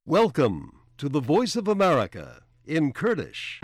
Welcome to the Voice of America in Kurdish.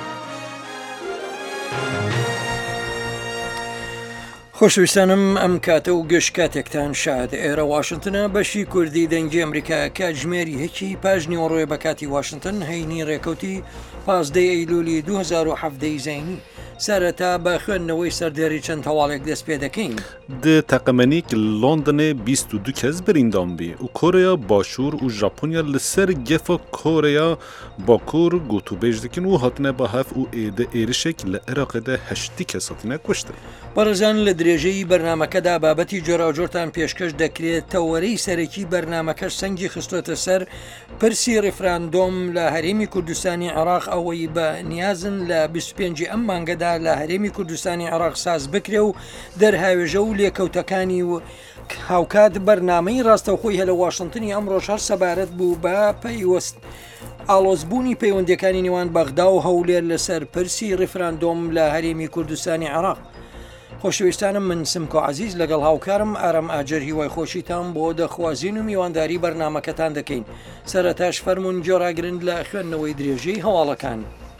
خۆشەویستانم ئەم کاتە و گەشت کاتێکتان شاد ئێرە واشنگتنە بەشی کوردی دەنگی ئەمریکا کاتژمێری یەکی پاژنی ئۆڕۆیە بە کاتی واشنگتن هەینی ڕێکەوتی 15 ئەیلولی 2017 زینی سەرەتا بە خوێندنەوەی سەردێری چەند هەواڵێک دەست پێ دەکەین. د تقمنیک لندن 22 کس بریندان بی و کره باشور و ژاپنیا لسر گفا کره باکور گوتو بیجدکن و هاتنه با هف و ایده ایرشک لعراق ده 8 کس هاتنه کشته. بەڕێزان لە درێژەی بەرنمەکەدا بابەتی جۆراوجۆرتان پێشکەش دەکرێت تەوەرەی سەرەکی بەرنمەکەش سەنگی خستۆتە سەر پرسی ڕێفراندۆم لە هەرێمی کوردستانی عێراق ئەوەی بە نیازن لە 25 ئەم مانگەدا لە هەرێمی کوردستانی عێراق ساز بکرێ و دەرهاوێژە و لێکەوتەکانی و هاوکات بەرنامەی ڕاستەوخۆی هەلە واشنگتنی ئەمڕۆژ هەر سەبارەت بوو بە پەیوەست ئاڵۆزبوونی پەیوەندەکانی نێوان بەغدا و هەولێر لەسەر پرسی ڕێفراندۆم لە هەرێمی کوردستانی عێراق. خۆشەویستانم من سمکۆ عزیز لەگەڵ هاوکارم ئارەم ئاجەر هیوای خۆشیتان بۆ دەخوازین و میوانداری بەرنمەکەتان دەکەین. سەرەتاش فەرمونون جۆراگرن لە خوێندنەوەی درێژەی هەواڵەکان.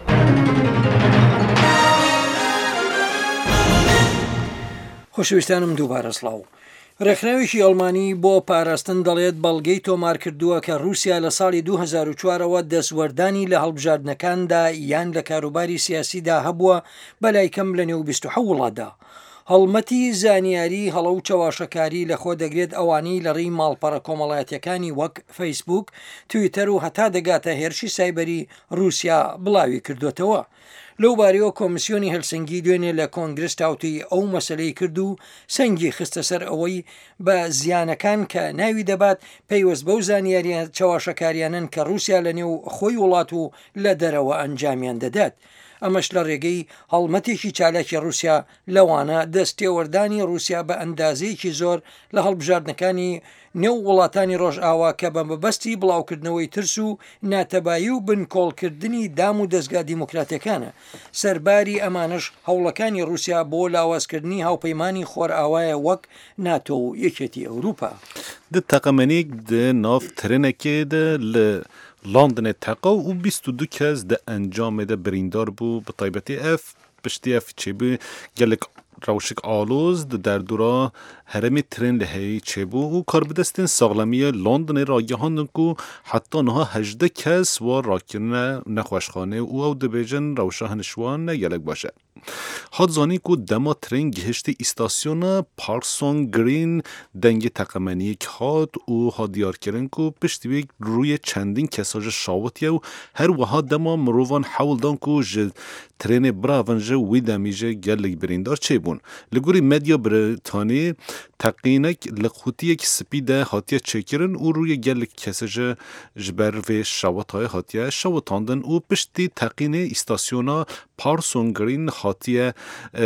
خۆشەویستانم دووبارە سڵاو. ڕێکخراوێکی ئەڵمانی بۆ پاراستن دەڵێت بەڵگەی تۆمار کردووە کە رووسیا لە ساڵی 2004ەوە دەستوەردانی لە هەڵبژاردنەکاندا یان لە کاروباری سیاسیدا هەبووە بەلای کەم لە نێو 27 وڵاتدا. هەڵمەتی زانیاری هەڵە و چاواشەکاری لەخۆ دەگرێت ئەوانەی لە ڕێی ماڵپەڕە کۆمەڵایەتیەکانی وەک فەیسبوک، تویتەر و هەتا دەگاتە هێرشی سایبەری رووسیا بڵاوی کردوێتەوە. لەو بارەوە کۆمیسیۆنی هەلسنگی دوێنێ لە کۆنگرس تاوتی ئەو مەسلەی کرد و سەنگی خستە سەر ئەوەی بە زیانەکان کە ناوی دەبات پەیوەست بەو زانیاریان چاواشەکاریانن کە رووسیا لە نێو خۆی وڵات و لە دەرەوە ئەنجامیان دەدات. ئەمەش لە ڕێگەی هەڵمەتێکی چالاکی رووسیا لەوانە دەستێوەردانی رووسیا بە ئەندازەیەکی زۆر لە هەڵبژاردنەکانی نێو وڵاتانی ڕۆژئاوا کە بە مەبەستی بڵاوکردنەوەی ترس و ناتەبایی و بنکۆڵکردنی دام و دەستگا دیموکراتەکانە. سەرباری ئەمانش هەوڵەکانی رووسیا بۆ لاوازکردنی هاوپەیمانی خۆرئاوایە وەک ناتۆ و یەکێتی ئەوروپا. د تقمنیک د ناف ترنکی ده لندن تقا و 22 کس ده انجام ده بریندار بو به طیبتی اف پشتی اف چه بو گلک روشک آلوز در دورا هرمی ترن لحی چه بو و کار بدستین ساغلمی لندن راگهاندن کو حتی نها 18 کس و راکرن نخوشخانه او دبیجن روشه هنشوان نگلک باشه. حادزانی کو دما ترن گهشت استاسیون پارسون گرین دنگ تقمنیک هاد و هادیار کرن کو پشتی روی چندین کساج شاوتیه و هر وها دما مروان حول دان کو ترن براونجه وی دمیجه گلک بریندار چه بون. لگوری مدیا بریتانی تقینک لقوتی که سپیده هاتیه چکرن و روی گلک کساج جبر و شاوتهای هاتیه شاوتاندن و پشتی تقین استاسیونا پارسون گرین هاتیه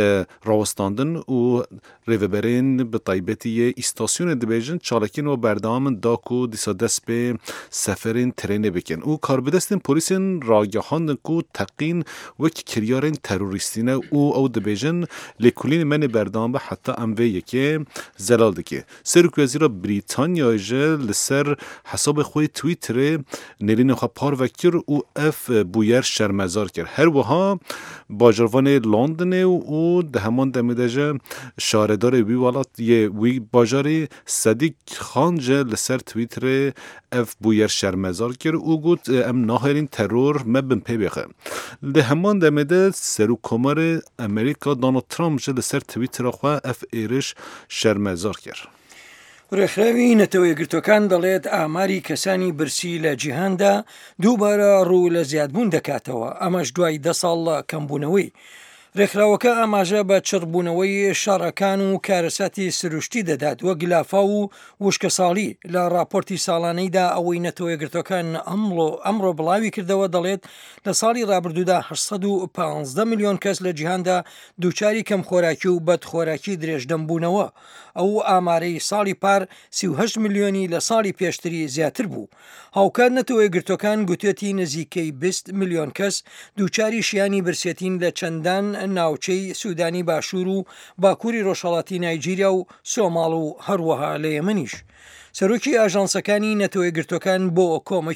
راوستاندن و ریوبرین به طیبتی استاسیون دبیجن چالکین و بردام داکو دیسا دست به سفرین ترین بکن و کاربدستین پولیسین راگهاندن کو تقین وک کریارین تروریستینه او دبیجن لیکولین من بردام به حتی اموه یکی زلال دکه. سرک وزیر بریتانیا جه لسر حساب خوی تویتر نرین خواه پار وکر و اف بویر شرمزار کرد. هر وها باجروان لندن و ده همان دمیده شاردار وی ولات یه وی باجاری صدیق خان جه لسر تویتر اف بویر شرمزار کرد و گوت ام ناهرین ترور مبن پی بخه. ده همان دمیده سرو کمار امریکا دونالد ترامپ جه لسر تویتر خواه اف ایرش شرمزار کرد. ڕێکخراوی نەتەوە یەکگرتوەکان دەڵێت ئاماری کەسانی برسی لە جیهاندا دووبارە ڕوو لە زیادبوون دەکاتەوە، ئەمەش دوای 10 ساڵ لە کەمبوونەوەی. ڕێکخراوەکە ئاماژە بە چڕبوونەوەی شەڕەکان و کارەساتی سروشتی دەدات وە گلافا و وشکە ساڵی. لە راپۆرتی ساڵانەیدا ئەوەی نەتەوە یەکگرتوەکان ئەمڕۆ بڵاوی کردەوە دەڵێت لە ساڵی ڕابردوودا 815 میلیۆن کەس لە جیهاندا دووچاری کەم خۆراکی و بەدخۆراکی درێژدەم بوونەوە. ئەو ئامارەی ساڵی پار 38 میلیۆنی لە ساڵی پێشتری زیاتر بوو. هاوکات نەتەوە یەکگرتوەکان گوتێتی نزیکەی 20 میلیۆن کەس دووچاری شیانی برسێتین لە چەندان ناوچەی سوودانی باشوور و باکووری ڕۆژهەڵاتی نایجیریا و سۆماڵ و هەروەها لە یەمەنیش. سەرۆکی ئاژانسەکانی نەتەوە یەکگرتوەکان بۆ کۆمەکی